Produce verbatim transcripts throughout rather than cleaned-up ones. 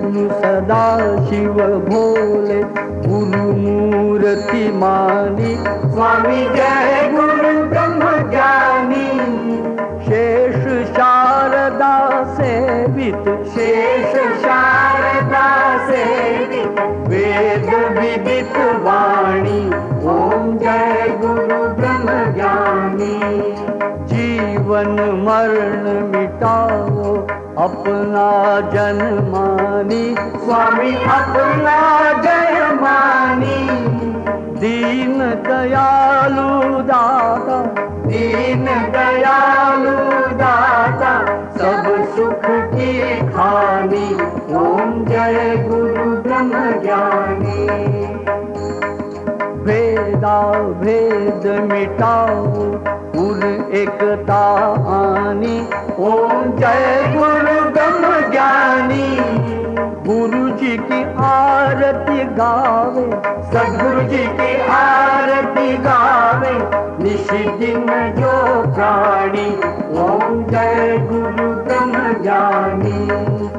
विष्णु सदा शिव भोले गुरु मूर्ति मानी। स्वामी जय गुरु ब्रह्म ज्ञानी। शेष शारदा सेवित शेष शारदा सेवित वेद विदित वाणी। ओम जय गुरु ब्रह्म ज्ञानी। जीवन मरण मिटाओ अपना जन मानी। स्वामी अपना जय मानी। दीन दयालु दाता दीन दयालु दाता सब सुख की खानी। ओम जय गुरु ब्रह्म ज्ञानी। भेदा भेद मिटाओ उर एकता आनी। ओम जय गुरु ब्रह्म ज्ञानी। गुरु जी की आरती गावे सद्गुरु जी की आरती गावे निश दिन जो प्राणी। ओम जय गुरु ब्रह्म ज्ञानी।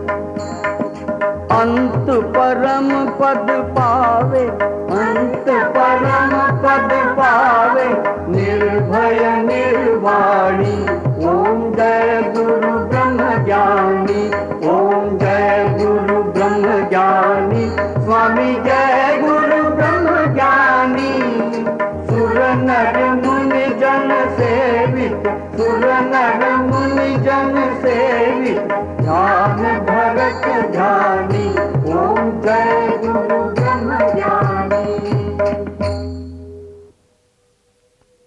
अंत परम पद पावे अंत परम पद पावे निर्भय निर्वाणी। ओम जय गुरु ब्रह्म ज्ञानी। ओम जय गुरु ब्रह्म ज्ञानी। स्वामी जय गुरु ब्रह्म ज्ञानी। सुर नर मुनि जन सेवित सुर नर मुनि जन